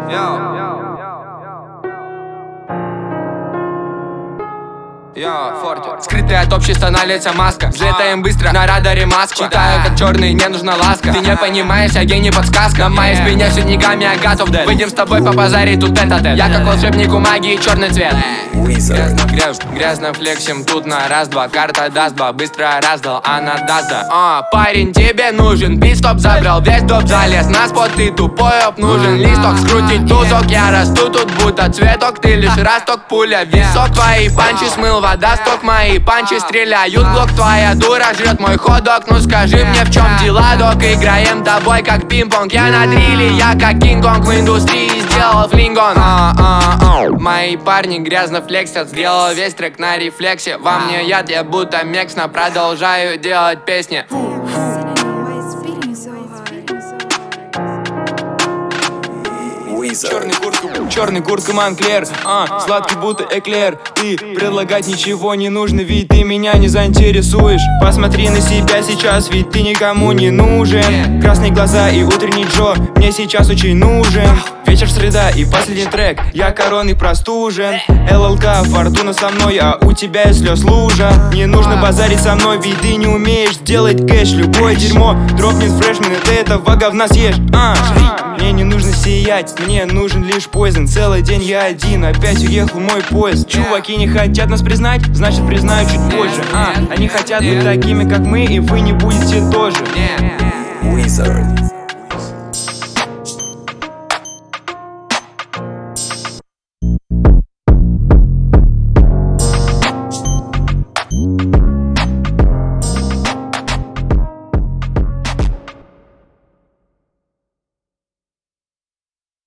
Скрытая от общества на лице маска. Взлетаем быстро, на радаре Москва. Читаю как черный, не нужна ласка. Ты не понимаешь, я гений подсказка. На моей спине все деньгами, я готов дать. Выйдем с тобой по базаре, тут тет-а-тет. Я как волшебник у магии, черный цвет. Грязно флексим, тут на раз-два. Карта даст два, быстро раздал, она даст да. Парень, тебе нужен пит-стоп, забрал весь доп, залез на спот. Ты тупой оп, нужен листок, скрутить тузок. Я расту тут, будто цветок. Ты лишь росток, пуля, висок. Твои панчи смыл вода, сток. Мои панчи стреляют, глок. Твоя дура жрет мой ходок. Ну скажи мне, в чем дела, док? Играем тобой как пинг-понг. Я на дриле, я как Кинг-Конг. В индустрии сделал флингон. Мои парни грязно флексят. Сделал весь трек на рефлексе. Во мне яд, я будто мексно. Продолжаю делать песни. Черный куртка Монклер, сладкий будто эклер. Ты предлагать ничего не нужно, ведь ты меня не заинтересуешь. Посмотри на себя сейчас, ведь ты никому не нужен. Красные глаза и утренний Джо мне сейчас очень нужен. Вечер среда и последний трек, я короной простужен. ЛЛК, фортуна со мной, а у тебя и слез лужа. Не нужно базарить со мной, ведь ты не умеешь делать кэш. Любое дерьмо дропнет фрешмен, и ты этого говна съешь. Мне не нужно сиять, мне нужен лишь поизон. Целый день я один, опять уехал мой поезд. Чуваки не хотят нас признать, значит признаю чуть позже. Они хотят быть такими, как мы, и вы не будете тоже. Wizard.